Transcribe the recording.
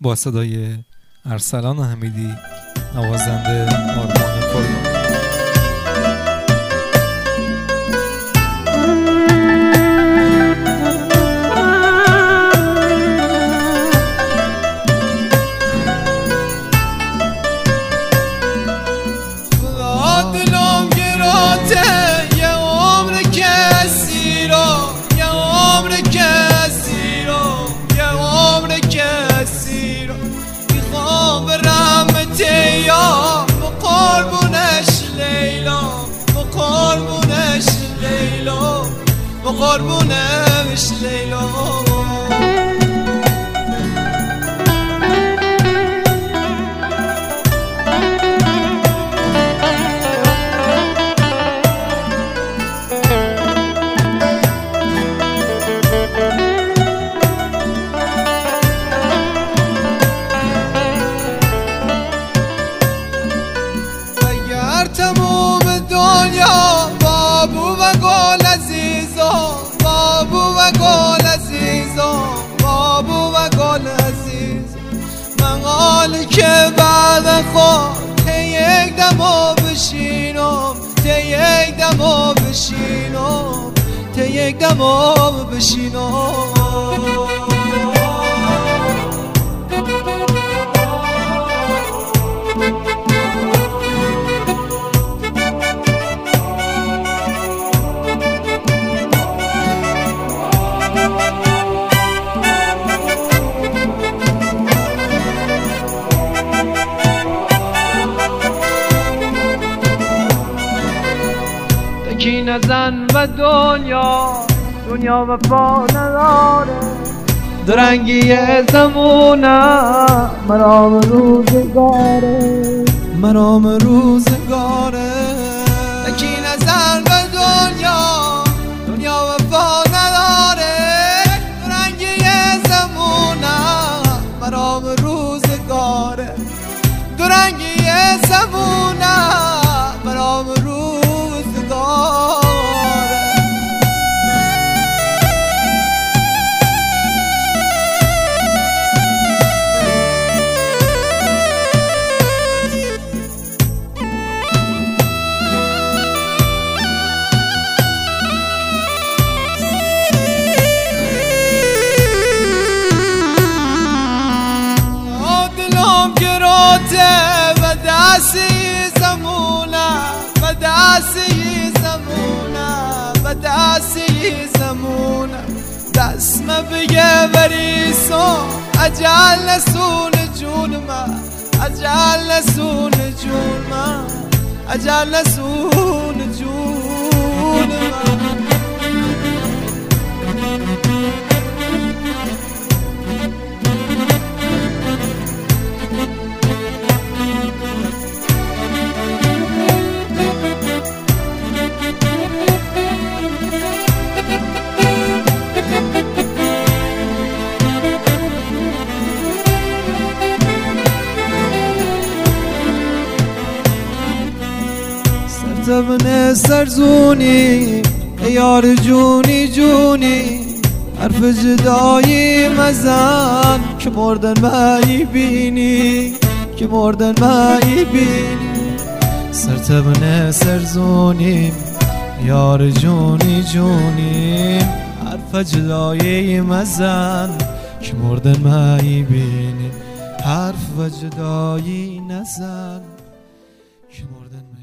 با صدای ارسلان حمیدی نوازنده آرمان قربانی. قربونش لیلا اگر تموم دنیا بابو و گل عزیزا بابو و گل عزیزا بابو و گل عزیز من حالی که بعد خود یک دمو بشینم یک دمو بشینم یک دمو بشینم کی نزن و دنیا وفا نداره درنگی زمونه مرام روزگاره مرام روزگاره کی نزن و دنیا وفا نداره درنگی زمونه مرام روزگاره درنگی زمونه مرام روزگاره دلم گروته و دستی زمونه و دستی زمونه و دستی زمونه دست ما بگه بریسو اجل نسون جون ما اجل نسون جون ما اجل نسون جون ما زبن سرزونی یار جونی جونی حرف جدایی مزن که مردن مایی بینی که مردن مایی بینی سرتبن سرزونی یار جونی جونی حرف جدایی مزن که مردن مایی بینی حرف جدایی نزن که مردن مایی